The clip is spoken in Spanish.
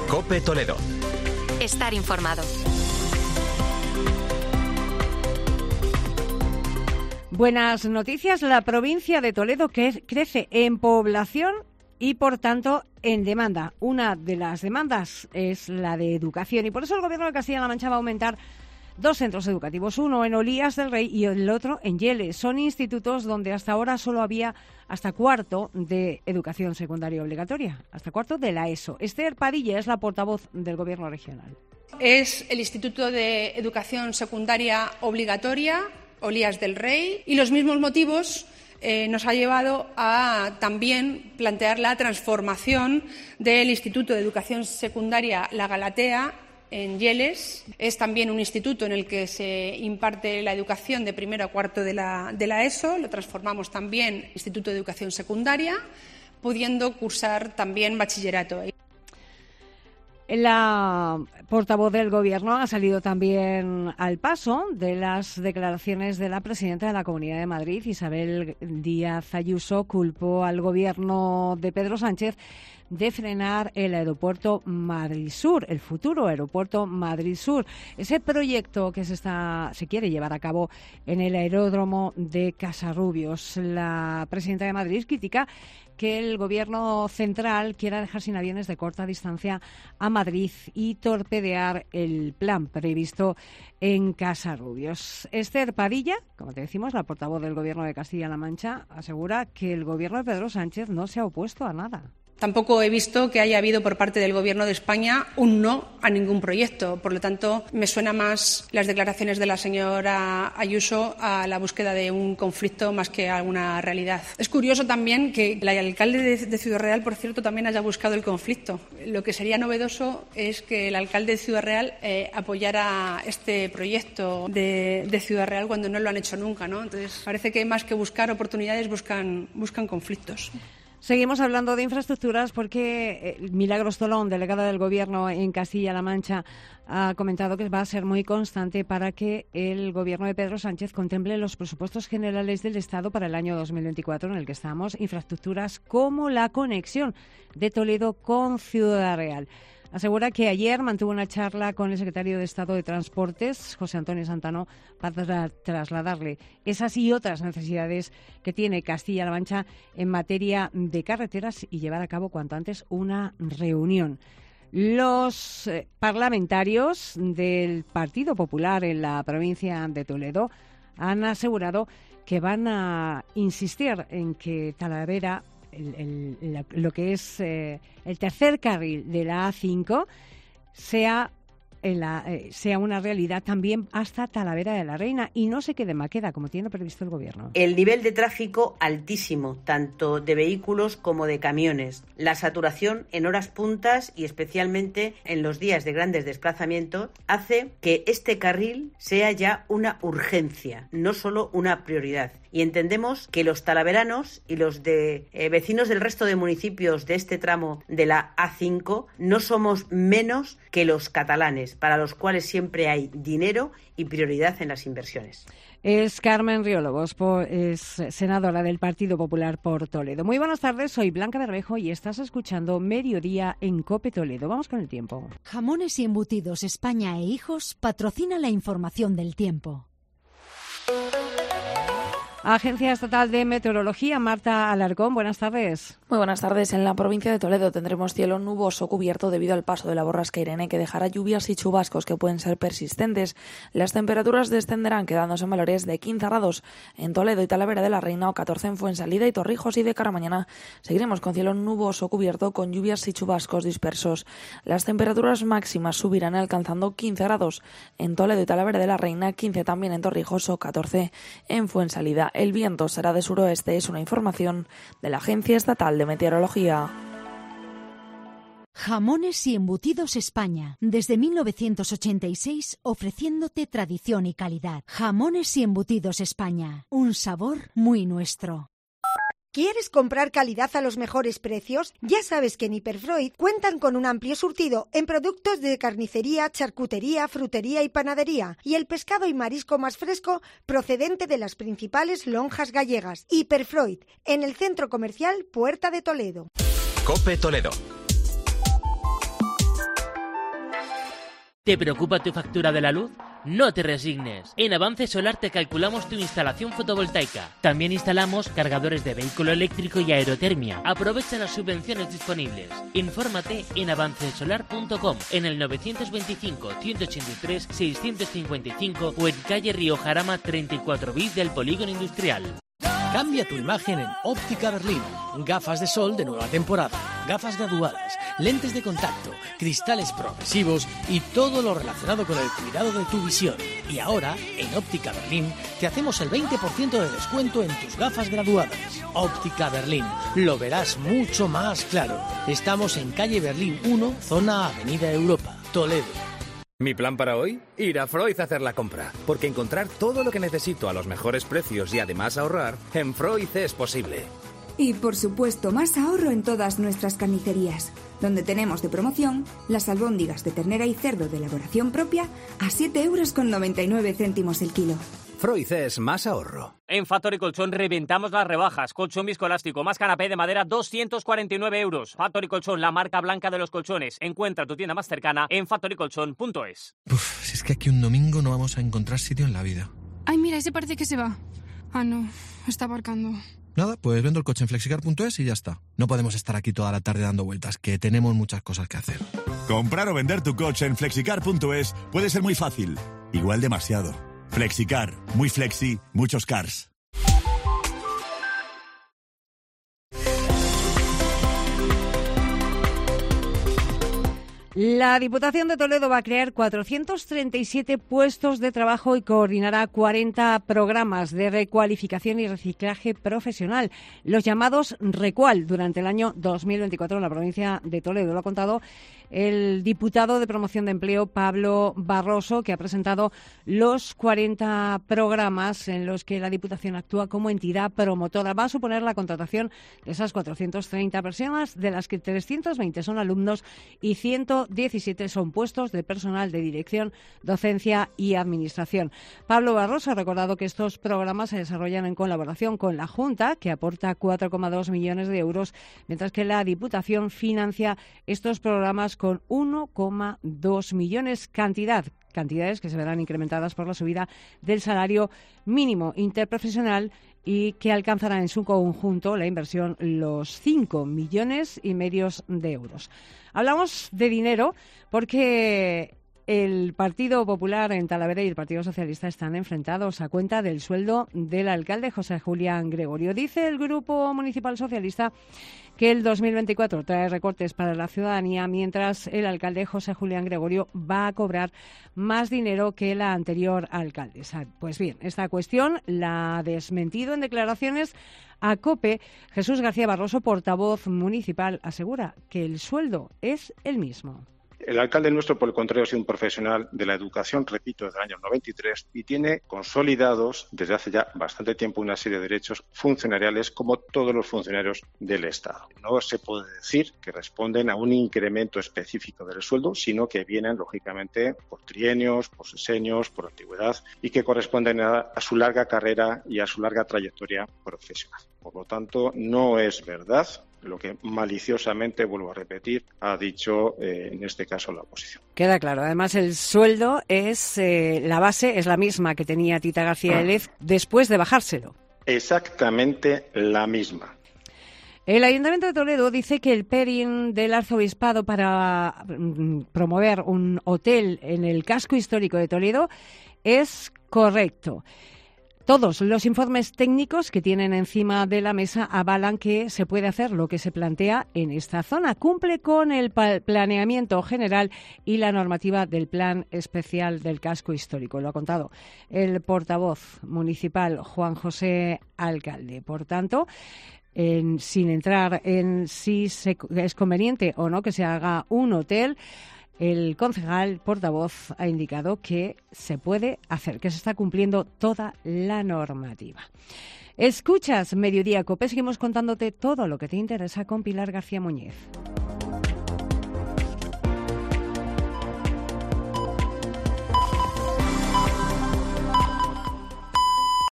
COPE Toledo. Estar informado. Buenas noticias. La provincia de Toledo crece en población y, por tanto, en demanda. Una de las demandas es la de educación y por eso el Gobierno de Castilla-La Mancha va a aumentar 2 centros educativos, uno en Olías del Rey y el otro en Yeles. Son institutos donde hasta ahora solo había hasta cuarto de educación secundaria obligatoria, hasta cuarto de la ESO. Esther Padilla es la portavoz del Gobierno regional. Es el Instituto de Educación Secundaria Obligatoria, Olías del Rey, y los mismos motivos nos ha llevado a también plantear la transformación del Instituto de Educación Secundaria La Galatea en Yeles. Es también un instituto en el que se imparte la educación de primero a cuarto de la ESO. Lo transformamos también en Instituto de Educación Secundaria, pudiendo cursar también bachillerato. La portavoz del Gobierno ha salido también al paso de las declaraciones de la presidenta de la Comunidad de Madrid, Isabel Díaz Ayuso. Culpó al Gobierno de Pedro Sánchez de frenar el aeropuerto Madrid Sur, el futuro aeropuerto Madrid Sur. Ese proyecto que se quiere llevar a cabo en el aeródromo de Casarrubios. La presidenta de Madrid critica que el Gobierno central quiera dejar sin aviones de corta distancia a Madrid y torpedear el plan previsto en Casarrubios. Esther Padilla, como te decimos, la portavoz del Gobierno de Castilla-La Mancha, asegura que el Gobierno de Pedro Sánchez no se ha opuesto a nada. Tampoco he visto que haya habido por parte del Gobierno de España un no a ningún proyecto. Por lo tanto, me suena más las declaraciones de la señora Ayuso a la búsqueda de un conflicto más que a una realidad. Es curioso también que el alcalde de Ciudad Real, por cierto, también haya buscado el conflicto. Lo que sería novedoso es que el alcalde de Ciudad Real apoyara este proyecto de Ciudad Real cuando no lo han hecho nunca, ¿no? Entonces, parece que más que buscar oportunidades buscan conflictos. Seguimos hablando de infraestructuras porque Milagros Tolón, delegada del Gobierno en Castilla-La Mancha, ha comentado que va a ser muy constante para que el Gobierno de Pedro Sánchez contemple los presupuestos generales del Estado para el año 2024 en el que estamos, infraestructuras como la conexión de Toledo con Ciudad Real. Asegura que ayer mantuvo una charla con el secretario de Estado de Transportes, José Antonio Santano, para trasladarle esas y otras necesidades que tiene Castilla-La Mancha en materia de carreteras y llevar a cabo cuanto antes una reunión. Los parlamentarios del Partido Popular en la provincia de Toledo han asegurado que van a insistir en que Talavera, lo que es el tercer carril de la A5 sea una realidad también hasta Talavera de la Reina y no se quede en Maqueda, como tiene previsto el Gobierno. El nivel de tráfico altísimo, tanto de vehículos como de camiones. La saturación en horas puntas y especialmente en los días de grandes desplazamientos hace que este carril sea ya una urgencia, no solo una prioridad. Y entendemos que los talaveranos y los vecinos del resto de municipios de este tramo de la A5 no somos menos que los catalanes, para los cuales siempre hay dinero y prioridad en las inversiones. Es Carmen Riólogos, es senadora del Partido Popular por Toledo. Muy buenas tardes, soy Blanca Bermejo y estás escuchando Mediodía en COPE Toledo. Vamos con el tiempo. Jamones y Embutidos España e Hijos patrocina la información del tiempo. Agencia Estatal de Meteorología, Marta Alarcón, buenas tardes. Muy buenas tardes. En la provincia de Toledo tendremos cielo nuboso cubierto debido al paso de la borrasca Irene, que dejará lluvias y chubascos que pueden ser persistentes. Las temperaturas descenderán, quedándose en valores de 15 grados en Toledo y Talavera de la Reina o 14 en Fuensalida y Torrijos, y de cara a mañana seguiremos con cielo nuboso cubierto con lluvias y chubascos dispersos. Las temperaturas máximas subirán alcanzando 15 grados en Toledo y Talavera de la Reina, 15 también en Torrijos o 14 en Fuensalida. El viento será de suroeste, es una información de la Agencia Estatal de Meteorología. Jamones y Embutidos España, desde 1986 ofreciéndote tradición y calidad. Jamones y Embutidos España, un sabor muy nuestro. ¿Quieres comprar calidad a los mejores precios? Ya sabes que en Hiperfreud cuentan con un amplio surtido en productos de carnicería, charcutería, frutería y panadería, y el pescado y marisco más fresco procedente de las principales lonjas gallegas. Hiperfreud, en el Centro Comercial Puerta de Toledo. COPE Toledo. ¿Te preocupa tu factura de la luz? No te resignes. En Avance Solar te calculamos tu instalación fotovoltaica. También instalamos cargadores de vehículo eléctrico y aerotermia. Aprovecha las subvenciones disponibles. Infórmate en avancesolar.com, en el 925-183-655 o en calle Río Jarama 34 bis del Polígono Industrial. Cambia tu imagen en Óptica Berlín. Gafas de sol de nueva temporada, gafas graduadas, lentes de contacto, cristales progresivos y todo lo relacionado con el cuidado de tu visión. Y ahora, en Óptica Berlín, te hacemos el 20% de descuento en tus gafas graduadas. Óptica Berlín, lo verás mucho más claro. Estamos en calle Berlín 1, zona Avenida Europa, Toledo. Mi plan para hoy, ir a Freud a hacer la compra, porque encontrar todo lo que necesito a los mejores precios y además ahorrar, en Freud es posible. Y por supuesto, más ahorro en todas nuestras carnicerías, donde tenemos de promoción las albóndigas de ternera y cerdo de elaboración propia a 7,99 € el kilo. Freud es más ahorro. En Factory Colchón reventamos las rebajas. Colchón viscoelástico más canapé de madera, 249 €. Factory Colchón, la marca blanca de los colchones. Encuentra tu tienda más cercana en factorycolchón.es. Si es que aquí un domingo no vamos a encontrar sitio en la vida. Ay, mira, ese parece que se va. Ah, no, está aparcando. Nada, pues vendo el coche en flexicar.es y ya está. No podemos estar aquí toda la tarde dando vueltas, que tenemos muchas cosas que hacer. Comprar o vender tu coche en flexicar.es puede ser muy fácil, igual demasiado. Flexicar, muy flexi, muchos cars. La Diputación de Toledo va a crear 437 puestos de trabajo y coordinará 40 programas de recualificación y reciclaje profesional, los llamados Recual, durante el año 2024 en la provincia de Toledo. Lo ha contado el diputado de Promoción de Empleo, Pablo Barroso, que ha presentado los 40 programas en los que la Diputación actúa como entidad promotora. Va a suponer la contratación de esas 430 personas, de las que 320 son alumnos y 117 son puestos de personal de dirección, docencia y administración. Pablo Barroso ha recordado que estos programas se desarrollan en colaboración con la Junta, que aporta 4,2 millones de euros, mientras que la Diputación financia estos programas con 1,2 millones, cantidades que se verán incrementadas por la subida del salario mínimo interprofesional y que alcanzará en su conjunto la inversión los 5,5 millones de euros. Hablamos de dinero porque el Partido Popular en Talavera y el Partido Socialista están enfrentados a cuenta del sueldo del alcalde José Julián Gregorio. Dice el Grupo Municipal Socialista que el 2024 trae recortes para la ciudadanía, mientras el alcalde José Julián Gregorio va a cobrar más dinero que la anterior alcaldesa. Pues bien, esta cuestión la ha desmentido en declaraciones a COPE. Jesús García Barroso, portavoz municipal, asegura que el sueldo es el mismo. El alcalde nuestro, por el contrario, ha sido un profesional de la educación, repito, desde el año 93 y tiene consolidados desde hace ya bastante tiempo una serie de derechos funcionariales como todos los funcionarios del Estado. No se puede decir que responden a un incremento específico del sueldo, sino que vienen, lógicamente, por trienios, por sexenios, por antigüedad y que corresponden a su larga carrera y a su larga trayectoria profesional. Por lo tanto, no es verdad lo que maliciosamente, vuelvo a repetir, ha dicho en este caso la oposición. Queda claro. Además, el sueldo es la base es la misma que tenía Tita García Élez después de bajárselo. Exactamente la misma. El Ayuntamiento de Toledo dice que el PERIN del Arzobispado para promover un hotel en el casco histórico de Toledo es correcto. Todos los informes técnicos que tienen encima de la mesa avalan que se puede hacer lo que se plantea en esta zona. Cumple con el planeamiento general y la normativa del Plan Especial del Casco Histórico. Lo ha contado el portavoz municipal Juan José Alcalde. Por tanto, sin entrar en si es conveniente o no que se haga un hotel, el concejal portavoz ha indicado que se puede hacer, que se está cumpliendo toda la normativa. Escuchas Mediodía COPE, seguimos contándote todo lo que te interesa con Pilar García Muñez.